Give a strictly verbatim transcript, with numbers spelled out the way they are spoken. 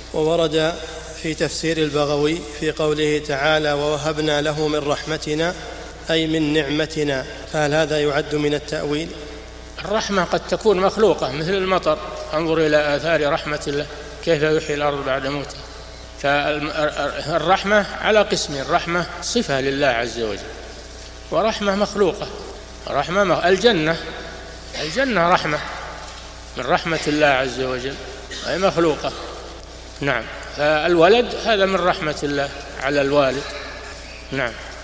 وورد في تفسير البغوي في قوله تعالى ووهبنا له من رحمتنا أي من نعمتنا، فهل هذا يعد من التأويل؟ الرحمة قد تكون مخلوقة مثل المطر، انظر إلى آثار رحمة الله كيف يحيي الأرض بعد موتها. فالرحمة على قسمين، الرحمة صفة لله عز وجل ورحمة مخلوقة. رحمة مخ... الجنة الجنة رحمة من رحمة الله عز وجل، أي مخلوقة. نعم، فالولد هذا من رحمة الله على الوالد. نعم.